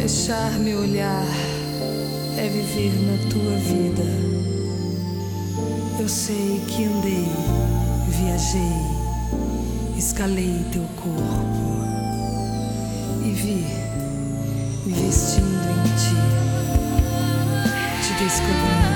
Fechar meu olhar é viver na tua vida. Eu sei que andei, viajei, escalei teu corpo e vi me vestindo em ti, te descobrindo.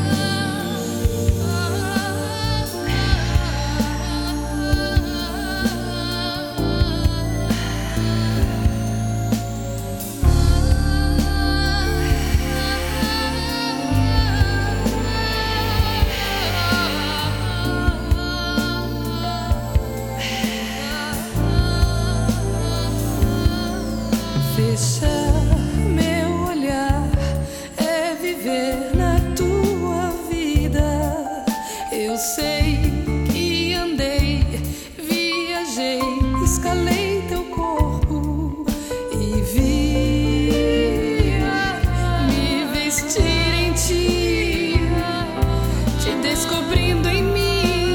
Fechar meu olhar é viver na tua vida. Eu sei que andei, viajei, escalei teu corpo e vi me vestir em ti, te descobrindo em mim.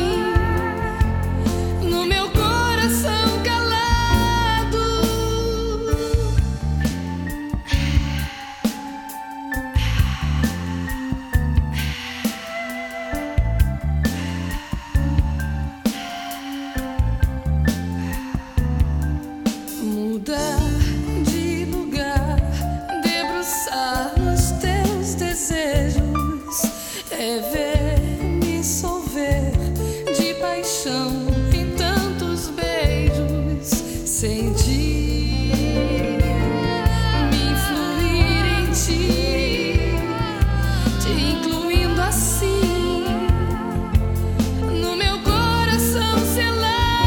Mudar de lugar, debruçar nos teus desejos, é ver-me solver de paixão em tantos beijos, sentir me influir em ti, te incluindo assim no meu coração selado.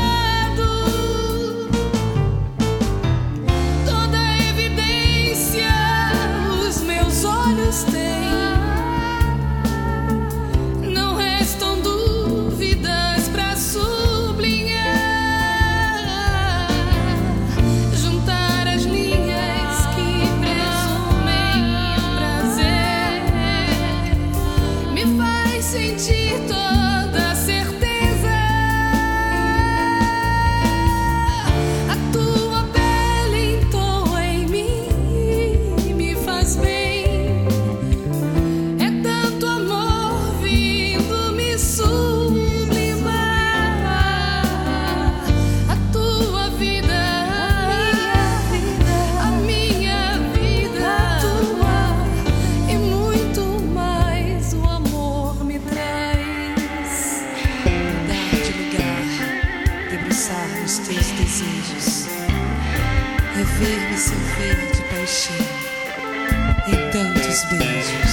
Não restam dúvidas pra sublinhar, juntar as linhas que presumem o prazer, me faz sentir toda a certeza. A tua pele entoa em mim, me faz bem. Os teus desejos é ver-me solver de paixão em tantos beijos.